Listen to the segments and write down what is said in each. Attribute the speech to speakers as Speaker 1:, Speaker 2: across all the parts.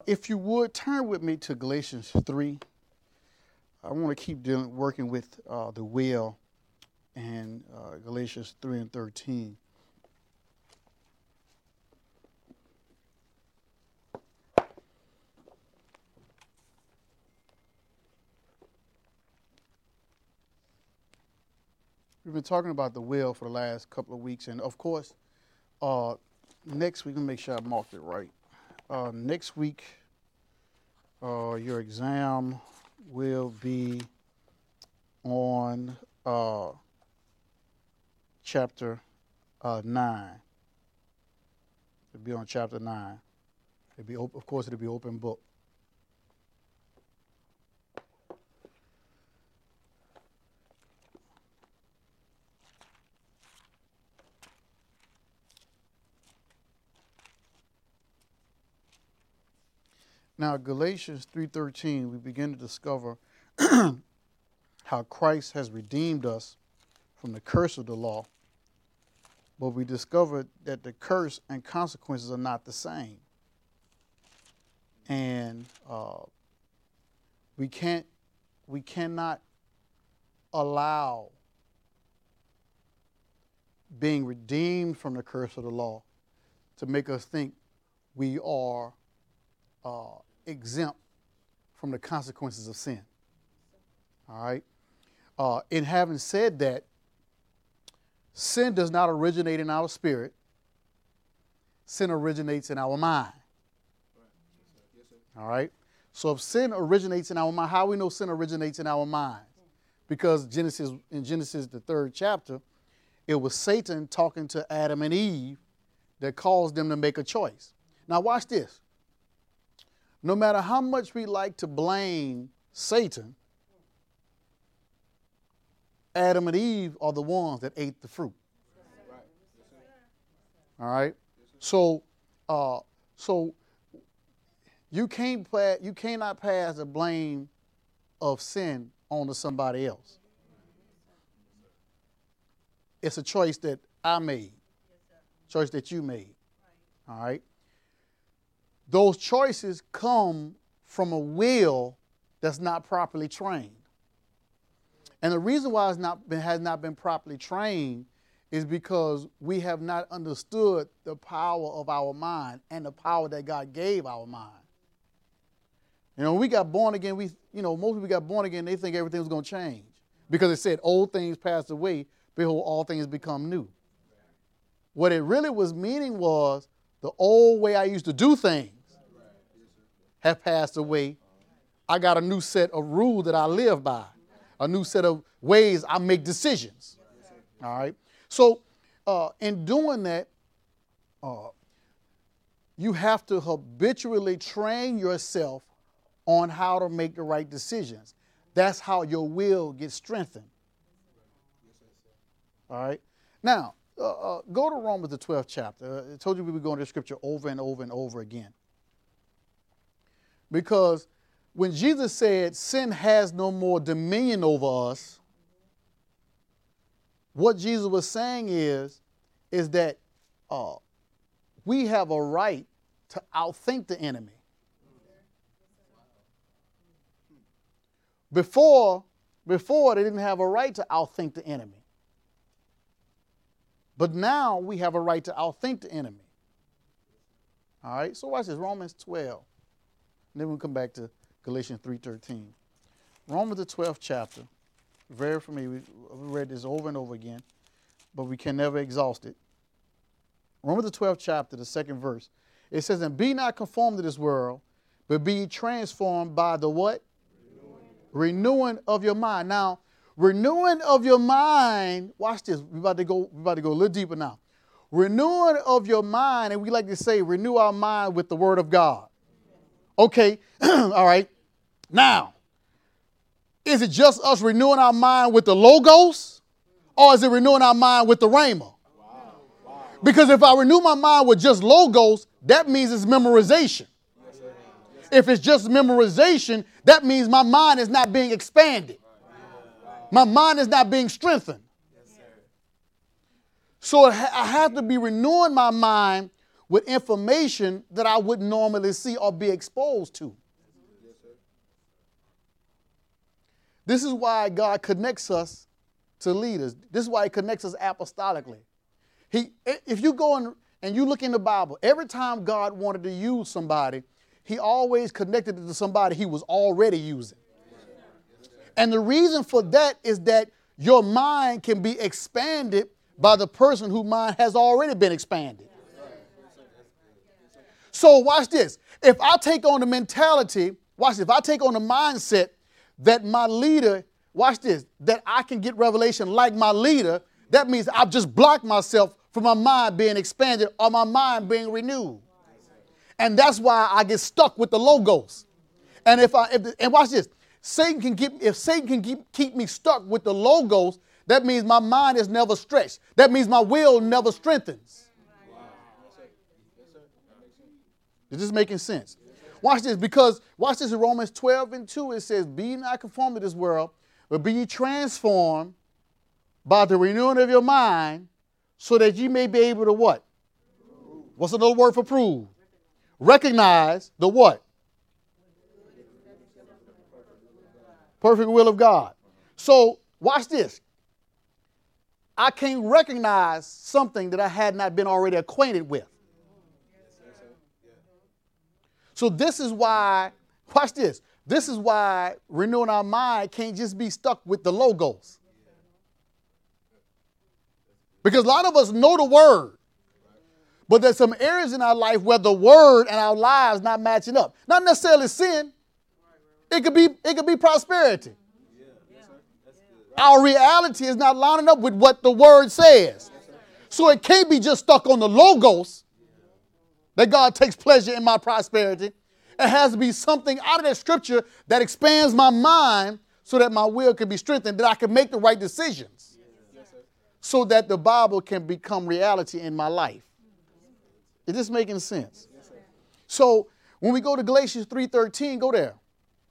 Speaker 1: If you would turn with me to Galatians 3, I want to keep working with the will and Galatians 3 and 13. We've been talking about the will for the last couple of weeks, and of course, next week, let me make sure I marked it right. Next week, your exam will be on chapter 9. It'll be on chapter 9. Of course, it'll be open book. Now, Galatians 3:13, we begin to discover how Christ has redeemed us from the curse of the law. But we discovered that the curse and consequences are not the same. And we cannot allow being redeemed from the curse of the law to make us think we are exempt from the consequences of sin. All right? In having said that, sin does not originate in our spirit. Sin originates in our mind. All right? So if sin originates in our mind, how we know sin originates in our minds? Because in Genesis, the 3rd chapter, it was Satan talking to Adam and Eve that caused them to make a choice. Now watch this. No matter how much we like to blame Satan, Adam and Eve are the ones that ate the fruit. All right? So you cannot pass the blame of sin onto somebody else. It's a choice that I made, choice that you made. All right? Those choices come from a will that's not properly trained. And the reason why it has not been properly trained is because we have not understood the power of our mind and the power that God gave our mind. You know, when we got born again, most people got born again, they think everything was going to change. Because it said, old things passed away, behold, all things become new. What it really was meaning was the old way I used to do things have passed away. I got a new set of rules that I live by, a new set of ways I make decisions. All right. So in doing that, you have to habitually train yourself on how to make the right decisions. That's how your will gets strengthened. All right. Now, go to Romans the 12th chapter. I told you we were going to scripture over and over and over again. Because when Jesus said sin has no more dominion over us, what Jesus was saying is that we have a right to outthink the enemy. Before they didn't have a right to outthink the enemy. But now we have a right to outthink the enemy. All right, so watch this, Romans 12. And then we'll come back to Galatians 3:13. Romans the 12th chapter, very familiar. We read this over and over again, but we can never exhaust it. Romans the 12th chapter, the 2nd verse. It says, and be not conformed to this world, but be transformed by the what? Renewing of your mind. Now, renewing of your mind, watch this. We're about to go a little deeper now. Renewing of your mind, and we like to say, renew our mind with the word of God. Okay, all right. Now, is it just us renewing our mind with the Logos, or is it renewing our mind with the Rhema? Wow. Because if I renew my mind with just Logos, that means it's memorization. If it's just memorization, that means my mind is not being expanded. My mind is not being strengthened. So I have to be renewing my mind with information that I wouldn't normally see or be exposed to. This is why God connects us to leaders. This is why he connects us apostolically. If you go and you look in the Bible, every time God wanted to use somebody, he always connected it to somebody he was already using. And the reason for that is that your mind can be expanded by the person whose mind has already been expanded. So watch this. If I take on the mentality, watch this, if I take on the mindset that my leader, watch this, that I can get revelation like my leader, that means I've just blocked myself from my mind being expanded or my mind being renewed. And that's why I get stuck with the logos. And and watch this, if Satan can keep me stuck with the logos, that means my mind is never stretched. That means my will never strengthens. Is this making sense? Watch this, because watch this in Romans 12:2, it says, be not conformed to this world, but be ye transformed by the renewing of your mind, so that ye may be able to what? What's another word for prove? Recognize the what? Perfect will of God. So watch this. I can't recognize something that I had not been already acquainted with. So this is why, watch this. This is why renewing our mind can't just be stuck with the logos. Because a lot of us know the word, but there's some areas in our life where the word and our lives not matching up. Not necessarily sin. It could be prosperity. Our reality is not lining up with what the word says. So it can't be just stuck on the logos that God takes pleasure in my prosperity. It has to be something out of that scripture that expands my mind so that my will can be strengthened, that I can make the right decisions so that the Bible can become reality in my life. Is this making sense? So when we go to Galatians 3:13, go there.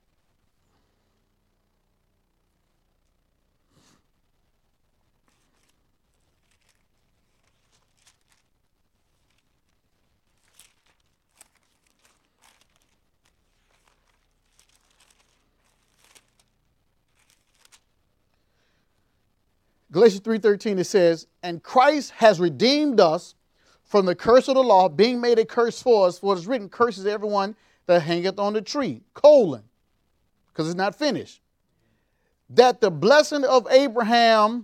Speaker 1: Galatians 3:13, it says, and Christ has redeemed us from the curse of the law, being made a curse for us, for it is written, curses everyone that hangeth on the tree, because it's not finished. That the blessing of Abraham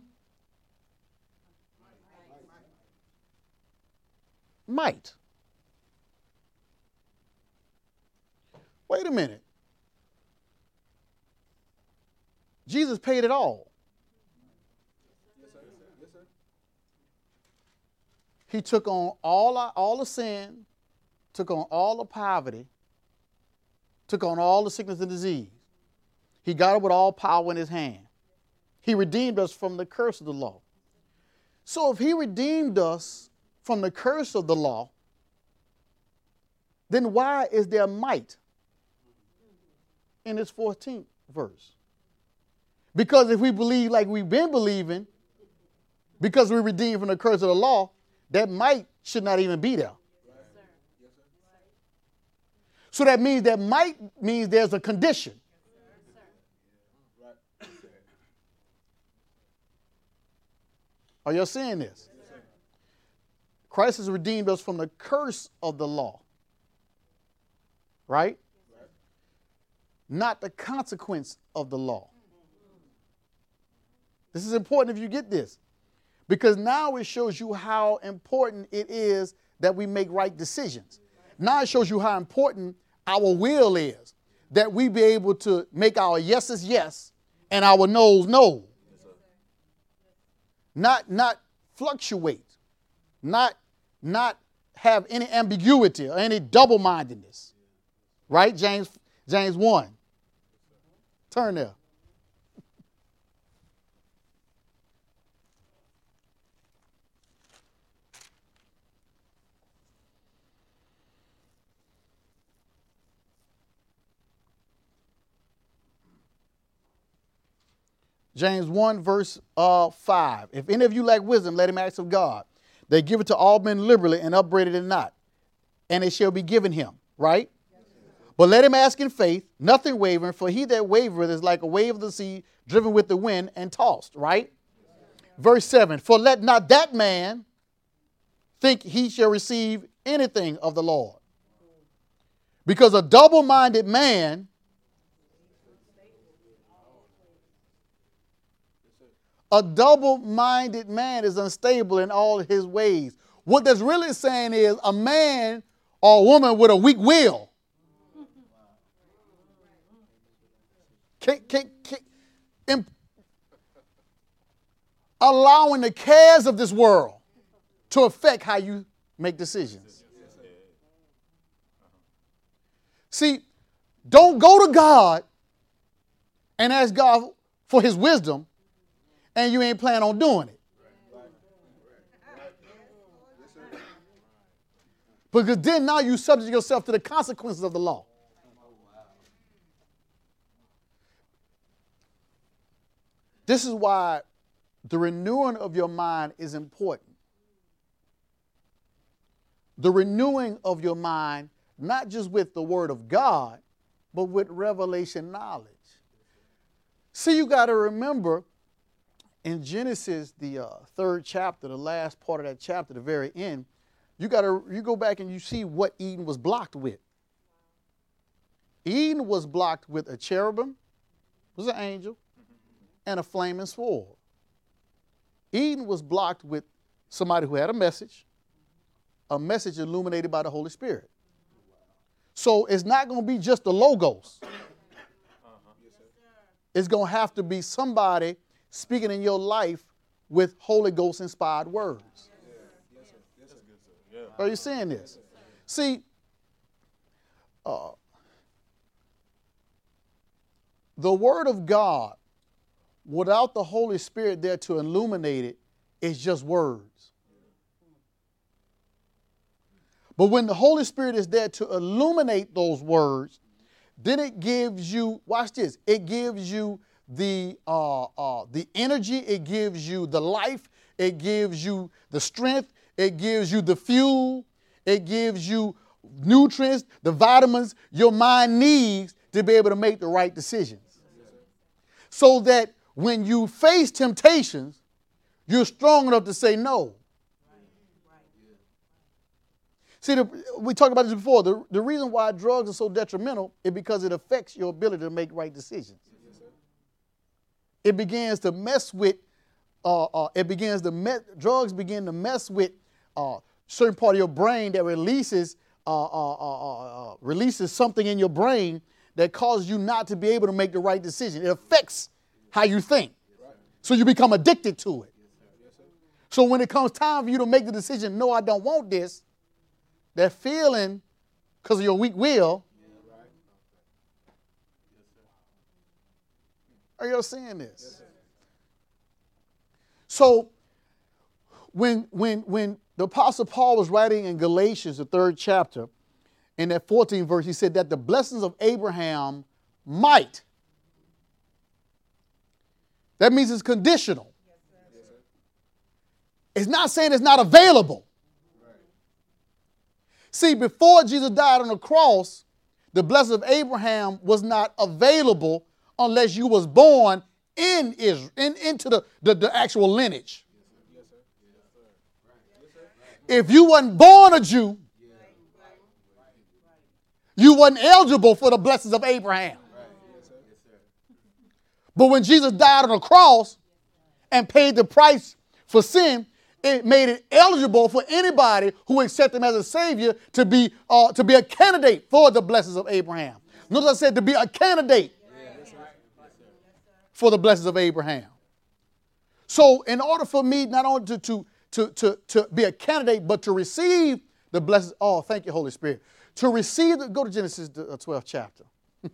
Speaker 1: might. Wait a minute. Jesus paid it all. He took on all the sin, took on all the poverty, took on all the sickness and disease. He got it with all power in his hand. He redeemed us from the curse of the law. So if he redeemed us from the curse of the law, then why is there might in this 14th verse? Because if we believe like we've been believing, because we're redeemed from the curse of the law, that might should not even be there. So that means there's a condition. Are you seeing this? Christ has redeemed us from the curse of the law. Right? Not the consequence of the law. This is important if you get this. Because now it shows you how important it is that we make right decisions. Now it shows you how important our will is. That we be able to make our yeses yes and our noes no. Not fluctuate. Not have any ambiguity or any double-mindedness. Right? James 1. Turn there. James 1 verse 5. If any of you lack wisdom, let him ask of God. They give it to all men liberally and upbraided it not. and it shall be given him. Right? But let him ask in faith, nothing wavering, for he that wavereth is like a wave of the sea, driven with the wind and tossed. Right? Verse 7, for let not that man think he shall receive anything of the Lord. Because a double-minded man is unstable in all his ways. What that's really saying is a man or a woman with a weak will allowing the cares of this world to affect how you make decisions. See, don't go to God and ask God for his wisdom and you ain't planning on doing it. Because then now you subject yourself to the consequences of the law. This is why the renewing of your mind is important. The renewing of your mind, not just with the word of God, but with revelation knowledge. See, you got to remember in Genesis, the third chapter, the last part of that chapter, the very end, you go back and you see what Eden was blocked with. Eden was blocked with a cherubim, was an angel, and a flaming sword. Eden was blocked with somebody who had a message illuminated by the Holy Spirit. So it's not going to be just the logos. It's going to have to be somebody speaking in your life with Holy Ghost inspired words. Are you seeing this? See, the Word of God, without the Holy Spirit there to illuminate it, is just words. But when the Holy Spirit is there to illuminate those words, then it gives you, watch this, it gives you the energy, it gives you the life, it gives you the strength, it gives you the fuel, it gives you nutrients, the vitamins your mind needs to be able to make the right decisions. So that when you face temptations, you're strong enough to say no. See, we talked about this before. The reason why drugs are so detrimental is because it affects your ability to make right decisions. It begins to mess with, drugs begin to mess with certain part of your brain that releases something in your brain that causes you not to be able to make the right decision. It affects how you think. So you become addicted to it. So when it comes time for you to make the decision, no, I don't want this, that feeling, because of your weak will, are you seeing this? So when the Apostle Paul was writing in Galatians, the 3rd chapter, in that 14th verse, he said that the blessings of Abraham might. That means it's conditional. It's not saying it's not available. See, before Jesus died on the cross, the blessing of Abraham was not available unless you was born in Israel, into the actual lineage. If you wasn't born a Jew, you wasn't eligible for the blessings of Abraham. But when Jesus died on the cross and paid the price for sin, it made it eligible for anybody who accepted him as a Savior to be a candidate for the blessings of Abraham. Notice I said to be a candidate for the blessings of Abraham. So in order for me not only to be a candidate, but to receive the blessings, oh, thank you, Holy Spirit. To receive, go to Genesis, the 12th chapter.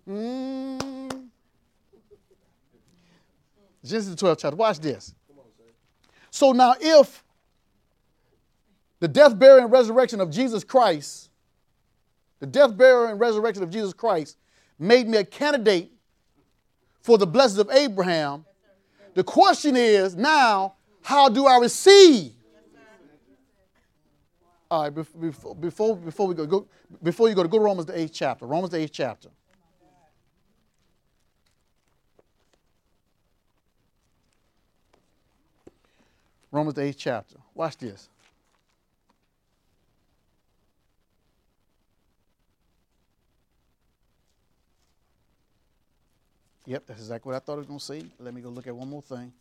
Speaker 1: Genesis, the 12th chapter. Watch this. So now if the death, burial, and resurrection of Jesus Christ, made me a candidate for the blessings of Abraham, the question is now, how do I receive All right, before we go, before you go to Romans the 8th chapter. Romans the 8th chapter. Romans the 8th chapter. Watch this. Yep, that's exactly what I thought I was going to say. Let me go look at one more thing.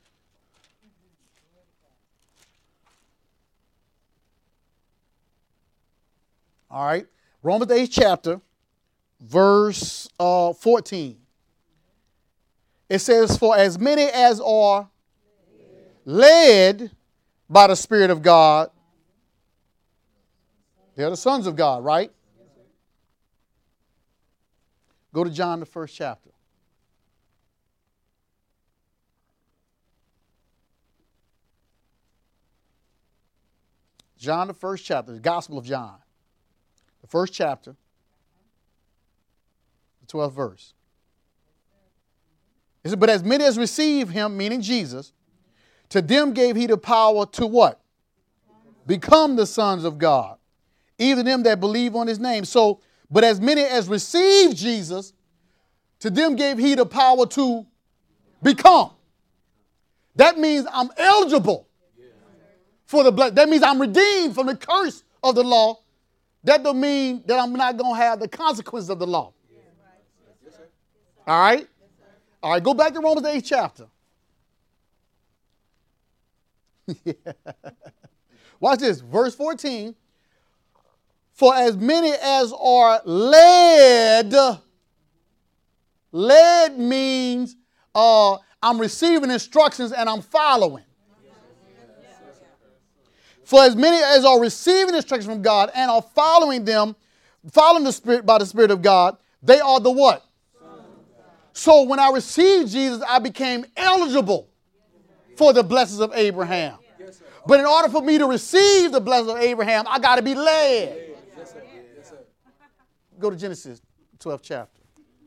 Speaker 1: All right. Romans the 8th chapter, verse 14. It says, for as many as are led by the Spirit of God, they're the sons of God, right? Go to John, the 1st chapter. John, the 1st chapter, the Gospel of John. The 1st chapter, the 12th verse. It says, but as many as receive him, meaning Jesus, to them gave he the power to what? Become the sons of God. Even them that believe on his name. So, but as many as receive Jesus, to them gave he the power to become. That means I'm eligible for the blood. That means I'm redeemed from the curse of the law. That don't mean that I'm not going to have the consequences of the law. All right? All right, go back to Romans the 8th chapter. Watch this, verse 14. For as many as are led means I'm receiving instructions and I'm following. For as many as are receiving instructions from God and are following them, following the Spirit by the Spirit of God, they are the what? So when I received Jesus, I became eligible for the blessings of Abraham. But in order for me to receive the blessings of Abraham, I got to be led. Go to Genesis 12th chapter.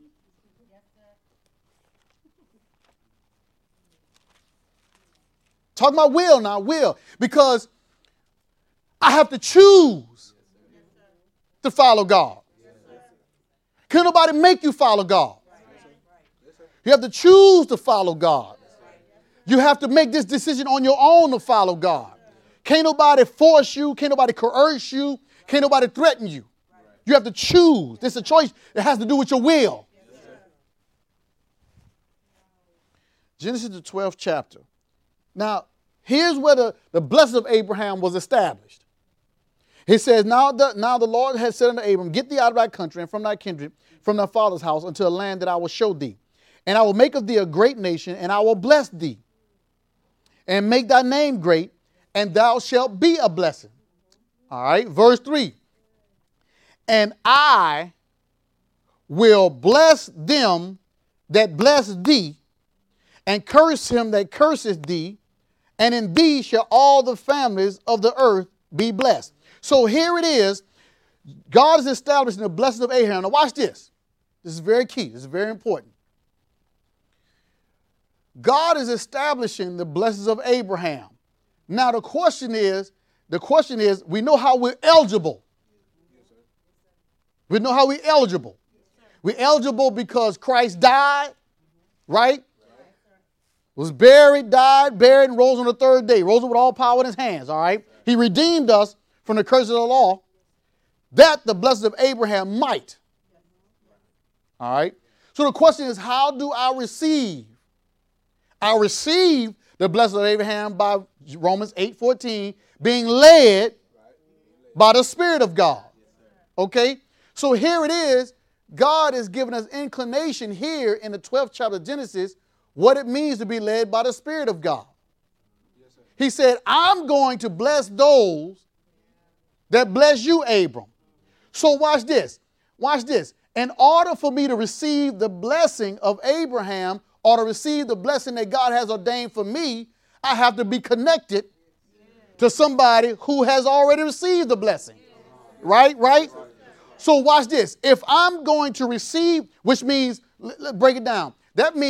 Speaker 1: Talking about will now, will. Because I have to choose to follow God. Can't nobody make you follow God. You have to choose to follow God. You have to make this decision on your own to follow God. Can't nobody force you. Can't nobody coerce you. Can't nobody threaten you. You have to choose. It's a choice that has to do with your will. Genesis the 12th chapter. Now, here's where the blessing of Abraham was established. He says, now the Lord has said unto Abram, get thee out of thy country and from thy kindred, from thy father's house, unto a land that I will show thee. And I will make of thee a great nation, and I will bless thee, and make thy name great, and thou shalt be a blessing. All right, verse 3. And I will bless them that bless thee, and curse him that curseth thee, and in thee shall all the families of the earth be blessed. So here it is. God is establishing the blessing of Abraham. Now watch this. This is very key. This is very important. God is establishing the blessings of Abraham. Now the question is, we know how we're eligible. We know how we're eligible. We're eligible because Christ died, right? Was buried, died, buried, and rose on the third day. Rose with all power in his hands, all right? He redeemed us from the curse of the law, that the blessing of Abraham might. All right? So the question is, how do I receive? I receive the blessing of Abraham by Romans 8:14, being led by the Spirit of God. Okay? So here it is. God is giving us inclination here in the 12th chapter of Genesis what it means to be led by the Spirit of God. He said, I'm going to bless those that bless you, Abram. So watch this. Watch this. In order for me to receive the blessing of Abraham or to receive the blessing that God has ordained for me, I have to be connected to somebody who has already received the blessing. Right? Right? So watch this. If I'm going to receive, which means, let's break it down. That means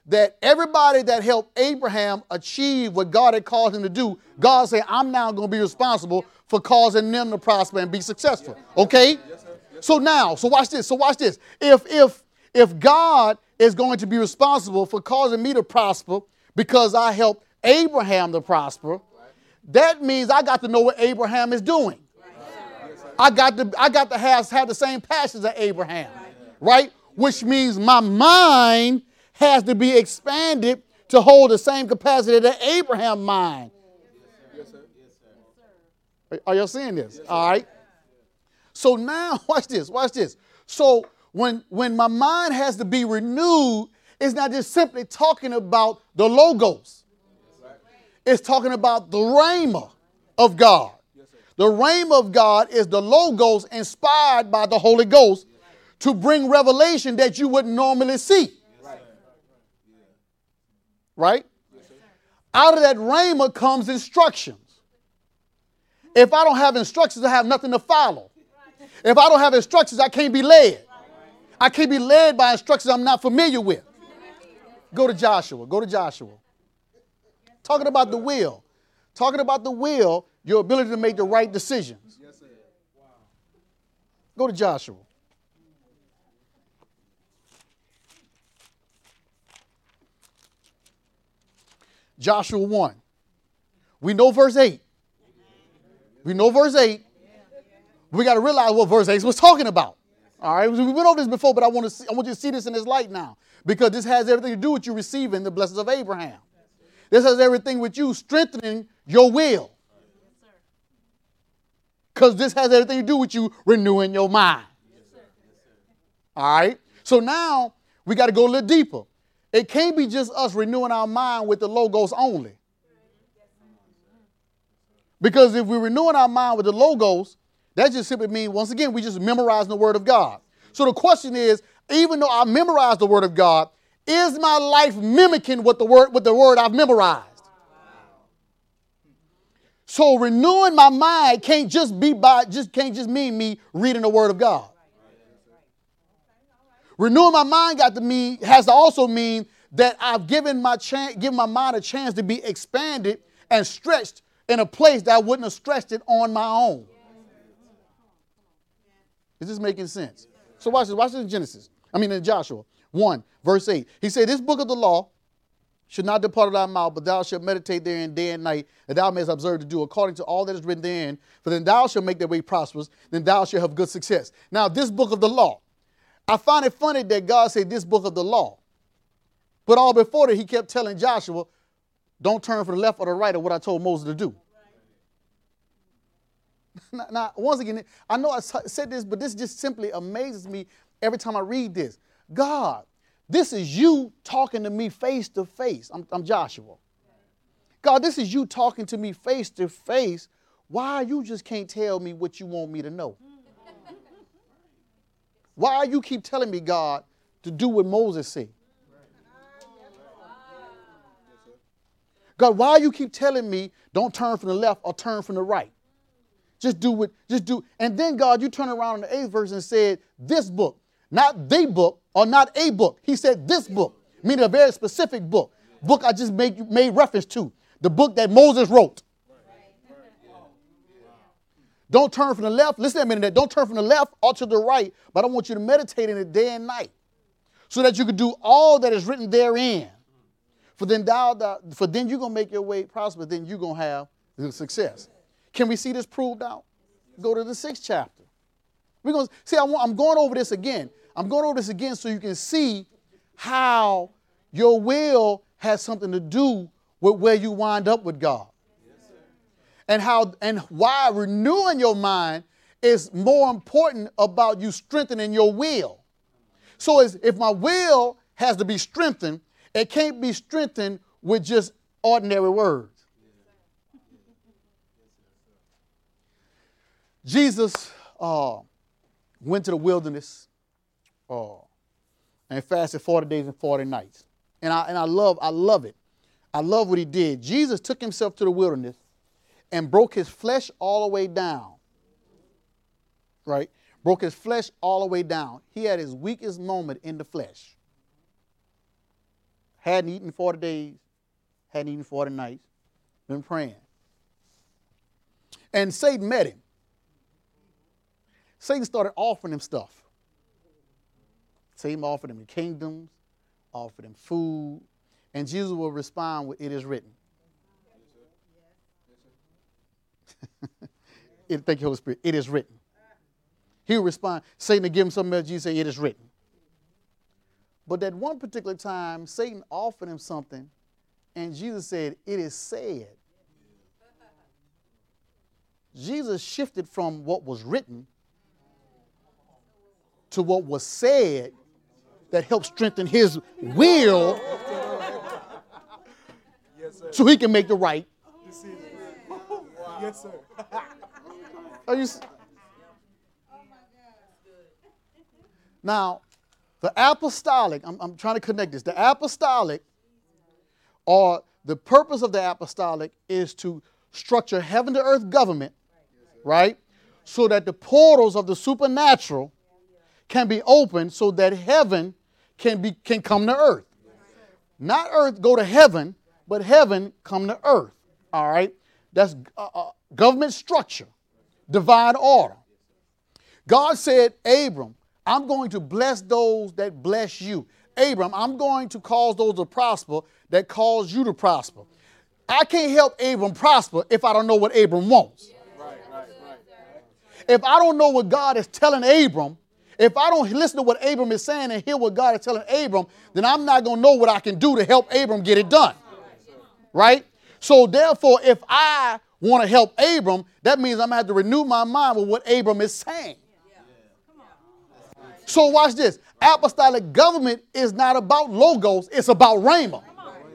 Speaker 1: that everybody that helped Abraham achieve what God had called him to do, God said, I'm now going to be responsible for causing them to prosper and be successful. Okay? So watch this. If God is going to be responsible for causing me to prosper because I helped Abraham to prosper, that means I got to know what Abraham is doing. I got to have the same passions as Abraham, right? Which means my mind has to be expanded to hold the same capacity that Abraham's mind.
Speaker 2: Yes, sir. Yes, sir.
Speaker 1: Are y'all seeing this? All right. So now, watch this. So when my mind has to be renewed, it's not just simply talking about the logos. It's talking about the rhema of God. The rhema of God is the logos inspired by the Holy Ghost to bring revelation that you wouldn't normally see. Right? Out of that rhema comes instructions. If I don't have instructions, I have nothing to follow. If I don't have instructions, I can't be led. I can't be led by instructions I'm not familiar with. Go to Joshua. Talking about the will. Your ability to make the right decisions. Go to Joshua. Joshua 1. We know verse 8. We got to realize what verse 8 was talking about. All right, we went over this before, but I want you to see this in this light now, because this has everything to do with you receiving the blessings of Abraham. This has everything with you strengthening your will. Because this has everything to do with you renewing your mind. All right, so now we got to go a little deeper. It can't be just us renewing our mind with the logos only. Because if we're renewing our mind with the logos, that just simply means, once again, we just memorizing the word of God. So the question is, even though I memorized the word of God, is my life mimicking what the word I've memorized? So renewing my mind can't just mean me reading the word of God. Renewing my mind has to also mean that I've given my mind a chance to be expanded and stretched in a place that I wouldn't have stretched it on my own. Is this making sense? So watch this. Watch this in Joshua 1, verse 8. He said, this book of the law should not depart of thy mouth, but thou shalt meditate therein day and night, that thou mayest observe to do according to all that is written therein. For then thou shalt make thy way prosperous, then thou shalt have good success. Now, this book of the law, I find it funny that God said this book of the law. But all before that, he kept telling Joshua, don't turn for the left or the right of what I told Moses to do. Now, once again, I know I said this, but this just simply amazes me every time I read this. God, this is you talking to me face to face. I'm Joshua. God, this is you talking to me face to face. Why you just can't tell me what you want me to know? Why you keep telling me, God, to do what Moses said? God, why you keep telling me don't turn from the left or turn from the right? Just do. And then, God, you turn around in the 8th verse and said, this book, not the book or not a book. He said this book, meaning a very specific book. Book I just made reference to. The book that Moses wrote. Don't turn from the left. Listen to me a minute. Don't turn from the left or to the right, but I want you to meditate in it day and night so that you can do all that is written therein. For then you're going to make your way prosperous. Then you're going to have the success. Can we see this proved out? Go to the 6th chapter. We're going to see. I'm going over this again. I'm going over this again so you can see how your will has something to do with where you wind up with God. And why renewing your mind is more important about you strengthening your will. So if my will has to be strengthened, it can't be strengthened with just ordinary words. Jesus went to the wilderness and fasted 40 days and 40 nights. And I love it. I love what he did. Jesus took himself to the wilderness and broke his flesh all the way down. Right? Broke his flesh all the way down. He had his weakest moment in the flesh. hadn't eaten 40 days, hadn't eaten 40 nights, been praying. And Satan met him. Satan started offering him stuff. Satan offered him the kingdoms, offered him food, and Jesus will respond with, "It is written." Thank you, Holy Spirit. It is written. He will respond. Satan will give him something else. Jesus say, "It is written." But that one particular time, Satan offered him something, and Jesus said, "It is said." Jesus shifted from what was written to what was said that helped strengthen his will so he can make the right.
Speaker 2: Yes, sir.
Speaker 1: Are you? Now, the apostolic, I'm trying to connect this. The apostolic, or the purpose of the apostolic, is to structure heaven to earth government, right? So that the portals of the supernatural can be opened so that heaven can come to earth. Not earth go to heaven, but heaven come to earth. All right? That's government structure, divine order. God said, "Abram, I'm going to bless those that bless you. Abram, I'm going to cause those to prosper that cause you to prosper." I can't help Abram prosper if I don't know what Abram wants. If I don't know what God is telling Abram, if I don't listen to what Abram is saying and hear what God is telling Abram, then I'm not going to know what I can do to help Abram get it done. Right? So therefore, if I want to help Abram, that means I'm going to have to renew my mind with what Abram is saying. So watch this. Apostolic government is not about logos. It's about rhema.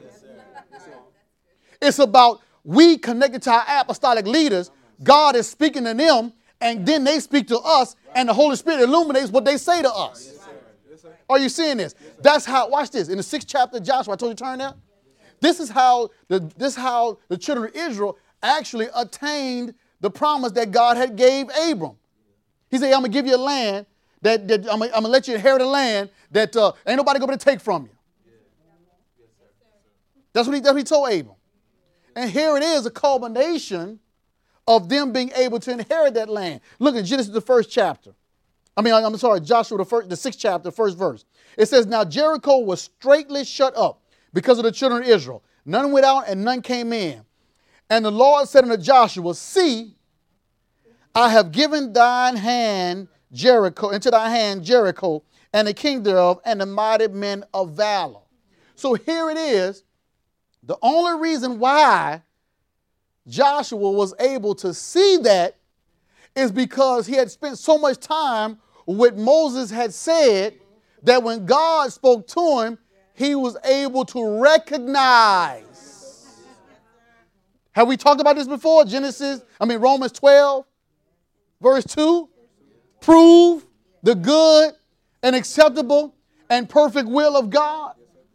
Speaker 1: It's about we connected to our apostolic leaders. God is speaking to them, and then they speak to us, and the Holy Spirit illuminates what they say to us. Are you seeing this? That's how, watch this. In the 6th chapter of Joshua, I told you to turn there. This is how the children of Israel actually attained the promise that God had gave Abram. He said, "I'm going to give you a land that I'm going to let you inherit a land that ain't nobody going to take from you." That's what he told Abram. And here it is, a culmination of them being able to inherit that land. Look at Genesis, the 1st chapter. Joshua, the 6th chapter, 1st verse. It says, "Now Jericho was straitly shut up because of the children of Israel. None went out and none came in. And the Lord said unto Joshua, See, I have given thine hand Jericho, into thy hand Jericho, and the king thereof, and the mighty men of valor." So here it is. The only reason why Joshua was able to see that is because he had spent so much time with what Moses had said that when God spoke to him, he was able to recognize. Have we talked about this before? Romans 12, verse 2. Prove the good and acceptable and perfect will of God.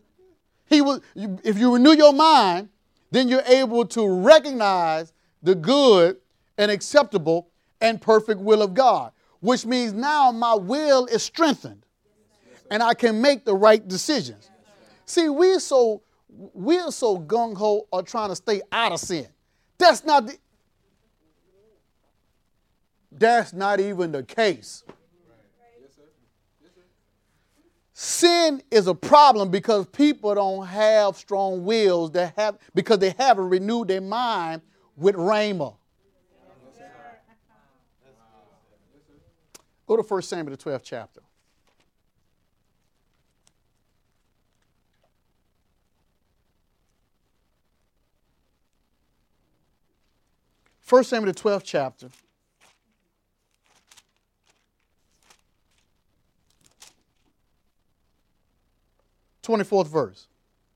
Speaker 1: If you renew your mind, then you're able to recognize the good and acceptable and perfect will of God, which means now my will is strengthened and I can make the right decisions. See, we're so gung-ho or trying to stay out of sin. That's not even the case. Sin is a problem because people don't have strong wills because they haven't renewed their mind with rhema. Go to 1 Samuel, the 12th chapter. First Samuel, the 12th chapter. 24th verse.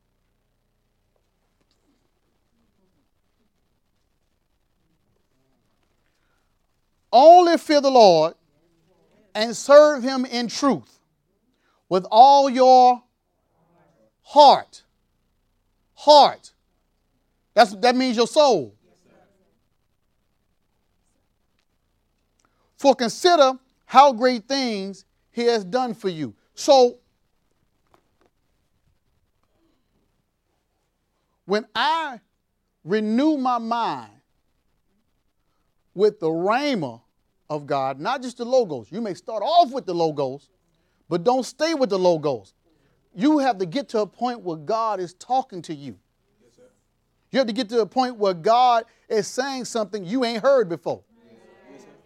Speaker 1: Only fear the Lord and serve him in truth with all your heart. Heart. That means your soul. For consider how great things he has done for you. So, When I renew my mind with the rhema of God, not just the logos. You may start off with the logos, but don't stay with the logos. You have to get to a point where God is talking to you.
Speaker 2: Yes, sir.
Speaker 1: You have to get to a point where God is saying something you ain't heard before.
Speaker 2: Yes, sir.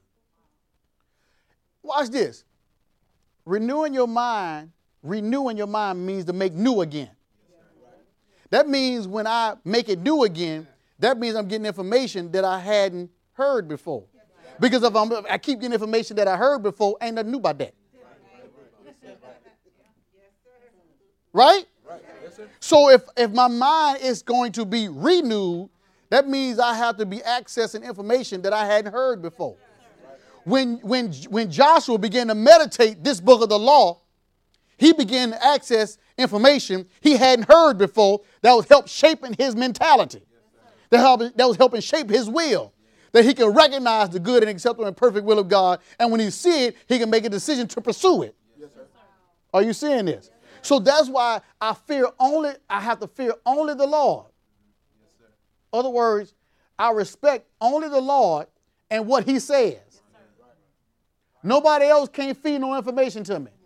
Speaker 1: Watch this. Renewing your mind means to make new again. That means when I make it new again, that means I'm getting information that I hadn't heard before. Because if I keep getting information that I heard before, ain't nothing new about that. Right?
Speaker 2: Right. Yes, sir.
Speaker 1: So if my mind is going to be renewed, that means I have to be accessing information that I hadn't heard before. When Joshua began to meditate this book of the law, he began to access information he hadn't heard before that was help shaping his mentality, that was helping shape his will, that he can recognize the good and acceptable and perfect will of God, and when he see it, he can make a decision to pursue it.
Speaker 2: Yes, sir.
Speaker 1: Are you seeing this? So that's why I have to fear only the Lord.
Speaker 2: Yes, sir.
Speaker 1: In other words, I respect only the Lord and what he says. Nobody else can't feed no information to me.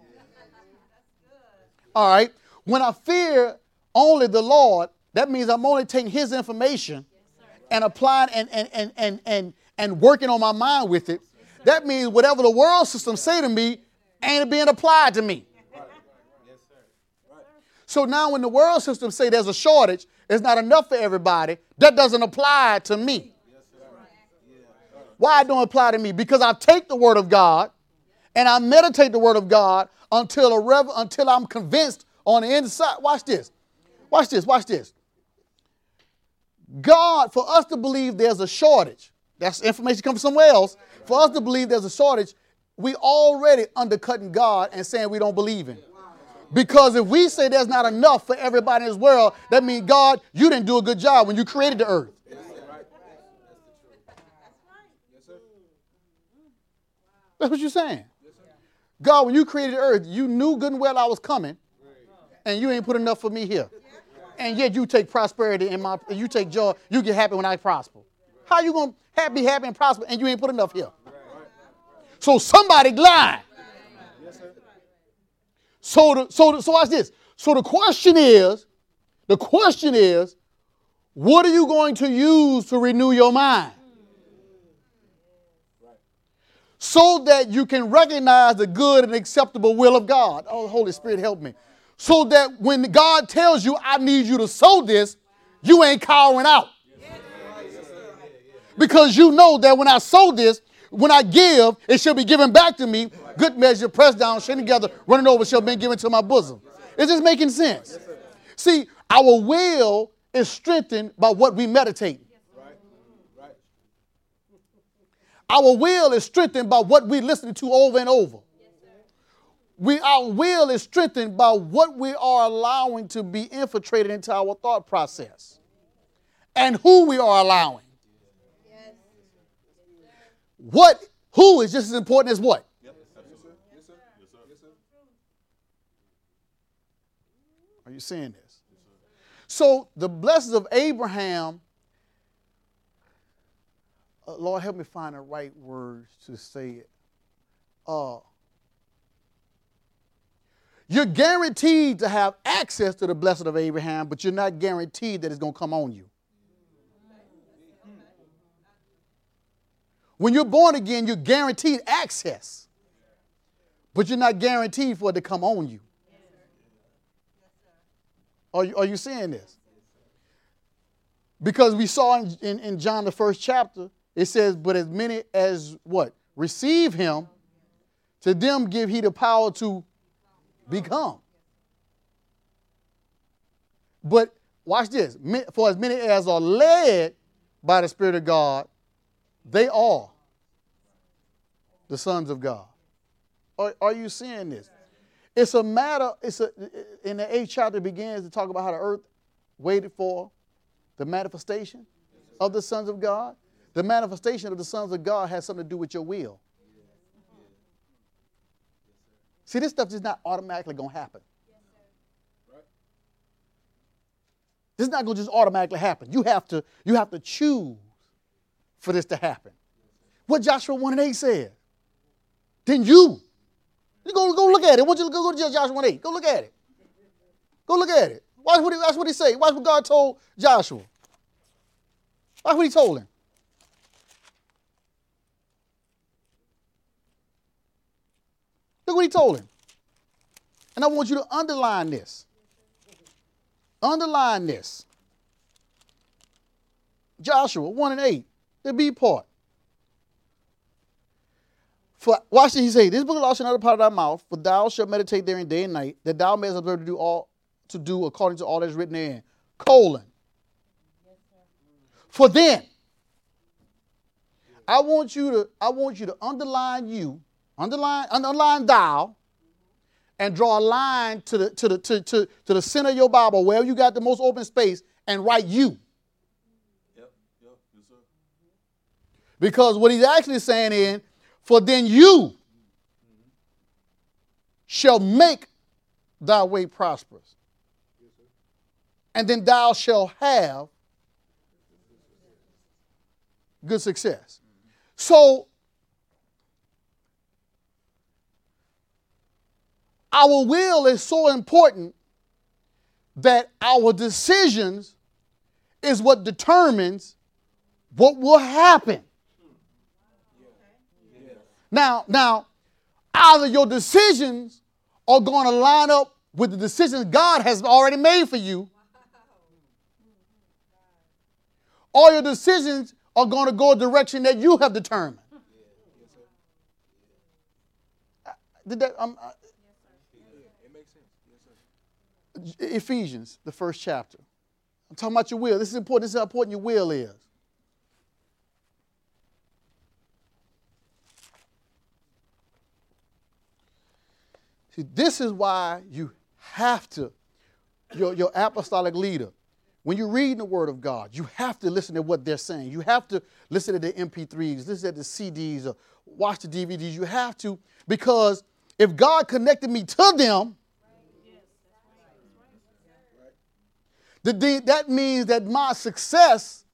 Speaker 1: All right. When I fear only the Lord, that means I'm only taking his information and applying and working on my mind with it. That means whatever the world system say to me ain't being applied to me.
Speaker 2: Yes, sir. Right.
Speaker 1: So now when the world system say there's a shortage, it's not enough for everybody, that doesn't apply to me.
Speaker 2: Yes, sir. Yeah.
Speaker 1: Why it don't apply to me? Because I take the word of God and I meditate the word of God until I'm convinced on the inside. Watch this. Watch this. Watch this. God, for us to believe there's a shortage, that's information comes from somewhere else. For us to believe there's a shortage, we already undercutting God and saying we don't believe him. Because if we say there's not enough for everybody in this world, that means, God, you didn't do a good job when you created the earth.
Speaker 2: Yes, sir. Right. That's the truth. Yes, sir.
Speaker 1: That's what you're saying.
Speaker 2: Yes, sir.
Speaker 1: God, when you created the earth, you knew good and well I was coming, and you ain't put enough for me here. And yet you take prosperity you take joy, you get happy when I prosper. How you going to be happy and prosper and you ain't put enough here? So somebody lying.
Speaker 2: Yes, sir.
Speaker 1: So watch this. So the question is, what are you going to use to renew your mind? So that you can recognize the good and acceptable will of God. Oh, Holy Spirit, help me. So that when God tells you, I need you to sow this, you ain't cowering out. Because you know that when I sow this, when I give, it shall be given back to me. Good measure, pressed down, shaken together, running over, shall be given to my bosom. It's just making sense. See, our will is strengthened by what we meditate.
Speaker 2: Right. Right.
Speaker 1: Our will is strengthened by what we listen to over and over. Our will is strengthened by what we are allowing to be infiltrated into our thought process and who we are allowing. Who is just as important as what?
Speaker 2: Yes, sir. Yes, sir. Yes, sir. Yes, sir.
Speaker 1: Are you seeing this? So the blessings of Abraham, Lord, help me find the right words to say it. You're guaranteed to have access to the blessing of Abraham, but you're not guaranteed that it's going to come on you. When you're born again, you're guaranteed access, but you're not guaranteed for it to come on you. Are you seeing this? Because we saw in John, the first chapter, it says, but as many as what? Receive him, to them give he the power to become. But watch this. For as many as are led by the Spirit of God, they are the sons of God. Are you seeing this? It's a matter, in the 8th chapter it begins to talk about how the earth waited for the manifestation of the sons of God. The manifestation of the sons of God has something to do with your will. See, this stuff is not automatically going to happen. This is not going to just automatically happen. You have to choose for this to happen. What Joshua 1:8 said. Then you go look at it. I want you to go to Joshua 1:8. Go look at it. Go look at it. That's what he said. Watch what God told Joshua. Watch what he told him. Look what he told him. And I want you to underline this. Underline this. Joshua 1:8, the B part. For watch this, he say, this book of law shall not depart out of thy mouth, for thou shalt meditate therein day and night, that thou mayest observe to do according to all that is written therein. Colon. For then, I want you to underline thou, and draw a line to the center of your Bible, wherever you got the most open space, and write you.
Speaker 2: Yep, yes, sir.
Speaker 1: Because what he's actually saying is, for then you shall make thy way prosperous. And then thou shalt have good success. So, our will is so important that our decisions is what determines what will happen. Now, either your decisions are going to line up with the decisions God has already made for you, or your decisions are going to go a direction that you have determined. Did that?
Speaker 2: It makes sense. Yes, sir.
Speaker 1: Ephesians, the first chapter. I'm talking about your will. This is important. This is how important your will is. See, this is why you have to, your apostolic leader, when you're reading the Word of God, you have to listen to what they're saying. You have to listen to the MP3s, listen to the CDs, or watch the DVDs. You have to, because if God connected me to them, that means that my success,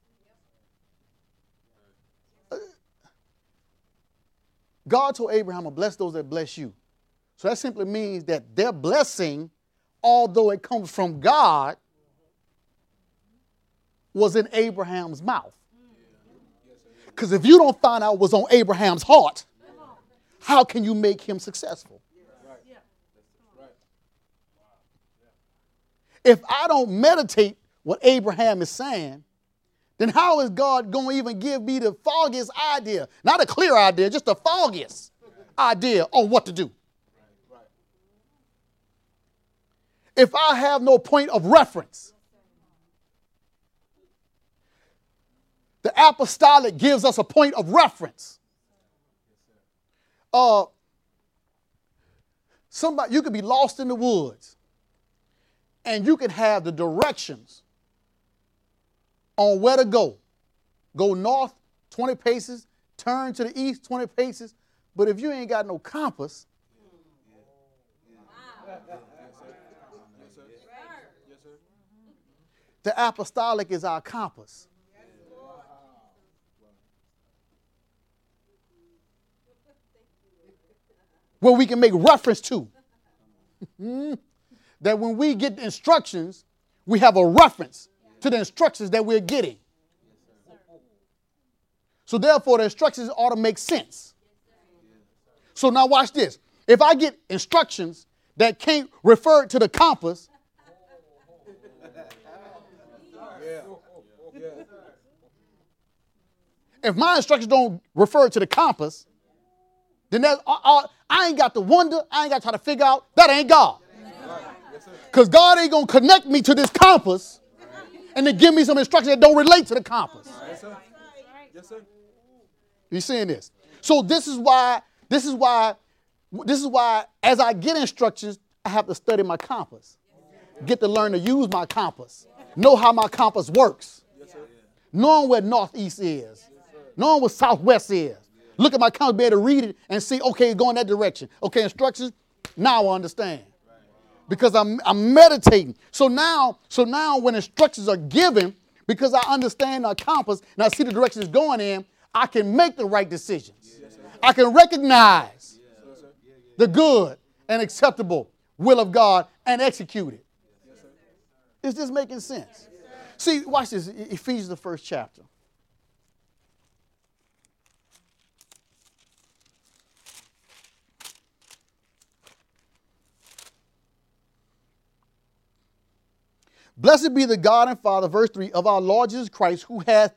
Speaker 1: God told Abraham, "I'll bless those that bless you." So that simply means that their blessing, although it comes from God, was in Abraham's mouth. Because if you don't find out what's on Abraham's heart, how can you make him successful? If I don't meditate what Abraham is saying, then how is God going to even give me the foggiest idea? Not a clear idea, just the foggiest idea on what to do. If I have no point of reference, the apostolic gives us a point of reference. You could be lost in the woods, and you can have the directions on where to go. Go north 20 paces, turn to the east 20 paces, but if you ain't got no compass, the apostolic is our compass. Where we can make reference to. That when we get instructions, we have a reference to the instructions that we're getting. So therefore, the instructions ought to make sense. So now watch this. If I get instructions that can't refer to the compass, if my instructions don't refer to the compass, then I ain't got to wonder, I ain't got to try to figure out, that ain't God. Because God ain't going to connect me to this compass and then give me some instructions that don't relate to the compass.
Speaker 2: Yes, sir. Yes, sir.
Speaker 1: You seeing this? So this is why as I get instructions, I have to study my compass. Get to learn to use my compass. Know how my compass works. Knowing where northeast is. Knowing what southwest is. Look at my compass, be able to read it and see, okay, it's going that direction. Okay, instructions, now I understand. Because I'm meditating. So now when instructions are given, because I understand the compass and I see the direction it's going in, I can make the right decisions. I can recognize the good and acceptable will of God and execute it. Is this making sense? See, watch this. Ephesians, the first chapter. Blessed be the God and Father, verse 3, of our Lord Jesus Christ, who hath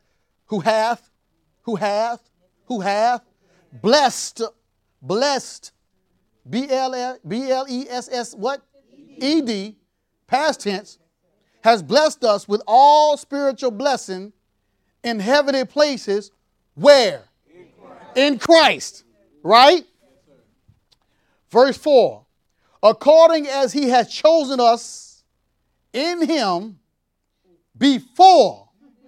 Speaker 1: blessed, B-L-E-S-S, what? E-D, past tense, has blessed us with all spiritual blessing in heavenly places. Where? In Christ. Right? Verse 4, according as he has chosen us in him before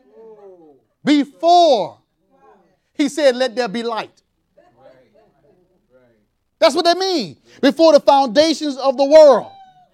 Speaker 1: he said, let there be light. That's what that means. Before the foundations of the world.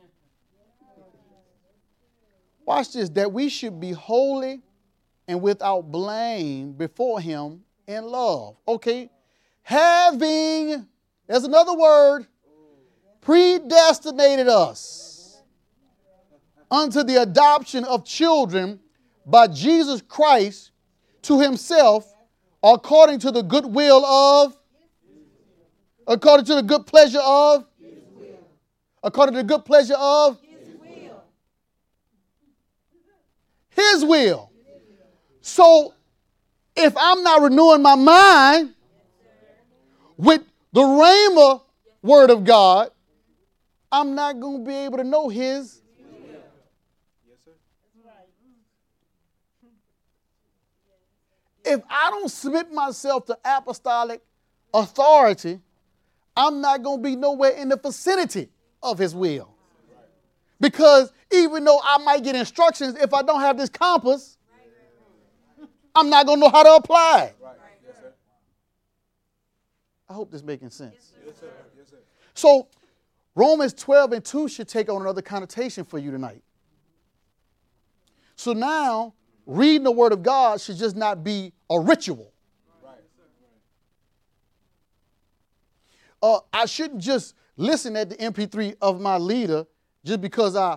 Speaker 1: Watch this, that we should be holy and without blame before him in love. Okay? Having, there's another word, predestinated us unto the adoption of children by Jesus Christ to himself, according to the good will of, according to the good pleasure of, according to the good pleasure of his will. So if I'm not renewing my mind with the Rhema word of God, I'm not going to be able to know his. If I don't submit myself to apostolic authority, I'm not going to be nowhere in the vicinity of his will. Because even though I might get instructions, if I don't have this compass, I'm not going to know how to apply it. I hope this is making sense. So Romans 12:2 should take on another connotation for you tonight. So now, reading the Word of God should just not be a ritual. I shouldn't just listen at the MP3 of my leader just because I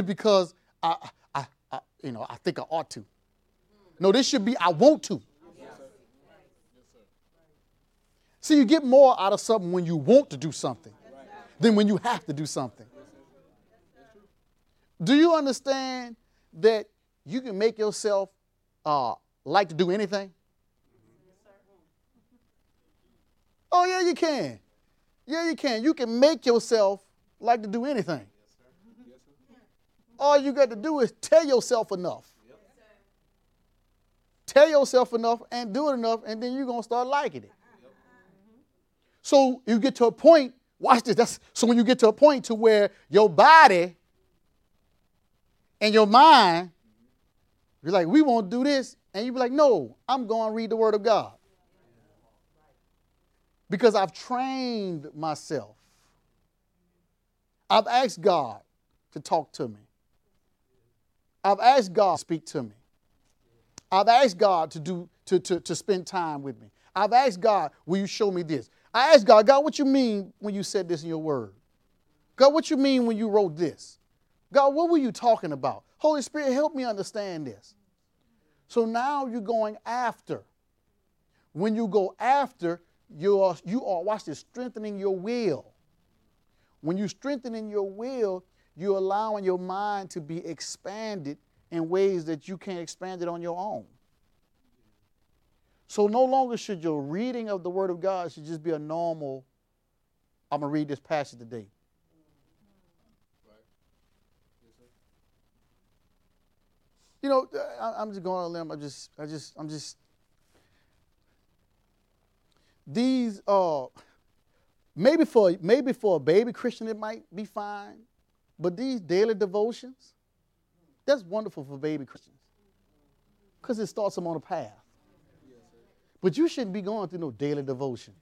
Speaker 1: think I ought to. No, this should be I want to. See, you get more out of something when you want to do something than when you have to do something. Do you understand that you can make yourself like to do anything? Oh, yeah, you can. Yeah, you can. You can make yourself like to do anything. All you got to do is tell yourself enough. Tell yourself enough and do it enough, and then you're going to start liking it. So you get to a point, watch this, so when you get to a point to where your body and your mind, you're like, we won't do this. And you be like, no, I'm going to read the Word of God. Because I've trained myself. I've asked God to talk to me. I've asked God to speak to me. I've asked God to spend time with me. I've asked God, will you show me this? I asked God, God, what you mean when you said this in your word? God, what you mean when you wrote this? God, what were you talking about? Holy Spirit, help me understand this. So now you're going after. When you go after, you are, watch this, strengthening your will. When you're strengthening your will, you're allowing your mind to be expanded in ways that you can't expand it on your own. So no longer should your reading of the Word of God should just be a normal, I'm going to read this passage today. You know, I'm just going on a limb. These maybe for a baby Christian it might be fine, but these daily devotions, that's wonderful for baby Christians because it starts them on a path. But you shouldn't be going through no daily devotion.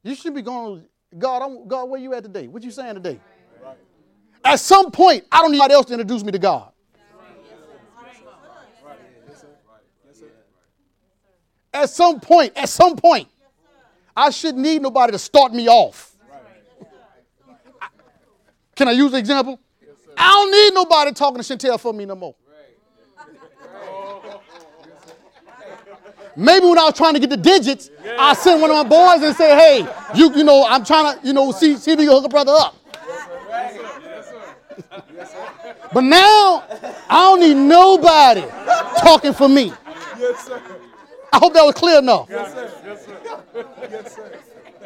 Speaker 1: You should be going, God, where you at today? What you saying today? Right. At some point, I don't need anybody else to introduce me to God. At some point, I shouldn't need nobody to start me off. Can I use an example? I don't need nobody talking to Chantel for me no more. Maybe when I was trying to get the digits, I sent one of my boys and say, hey, you know, I'm trying to, see if you can hook a brother up. But now, I don't need nobody talking for me.
Speaker 2: Yes, sir.
Speaker 1: I hope that was clear enough.
Speaker 2: Yes, sir. Yes, sir. Yes, sir.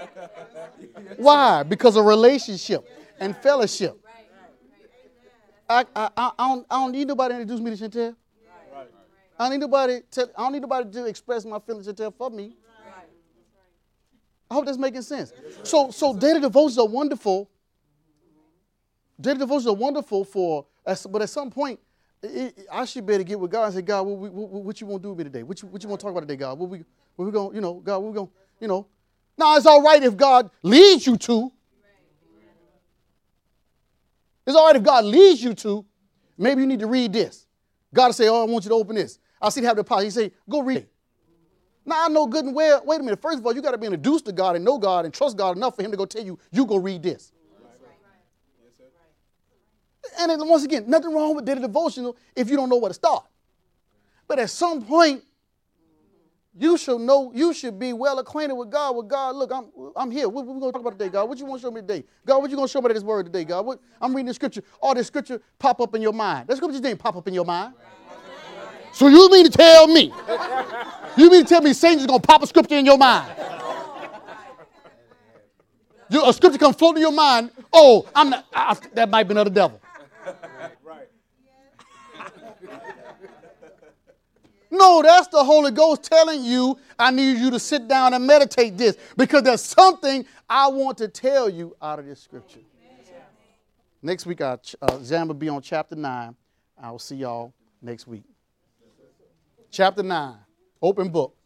Speaker 1: Why? Because of relationship and fellowship. I don't need nobody to introduce me to Chantel. I don't need nobody to express my feelings to Chantel for me. I hope that's making sense. So daily devotions are wonderful. Daily devotions are wonderful but at some point, I should be able to get with God and say, God, what you want to do with me today? What you want to talk about today, God? What we going, God, what we going, Now, it's all right if God leads you to. It's all right if God leads you to. Maybe you need to read this. God will say, I want you to open this. I see him have the power. He say, go read it. Now, I know good and well, wait a minute. First of all, you got to be introduced to God and know God and trust God enough for him to go tell you, you go read this. And then once again, nothing wrong with daily devotional if you don't know where to start. But at some point, you should be well acquainted with God. Look, I'm here. What we going to talk about today, God? What you want to show me today? God, what you going to show me this word today, God? I'm reading the scripture. All this scripture pop up in your mind. That scripture didn't pop up in your mind. So you mean to tell me Satan's going to pop a scripture in your mind? A scripture come float in your mind. Oh, that might be another devil. No, that's the Holy Ghost telling you, I need you to sit down and meditate this because there's something I want to tell you out of this scripture. Next week, our exam will be on chapter 9. I will see y'all next week. Chapter 9, open book.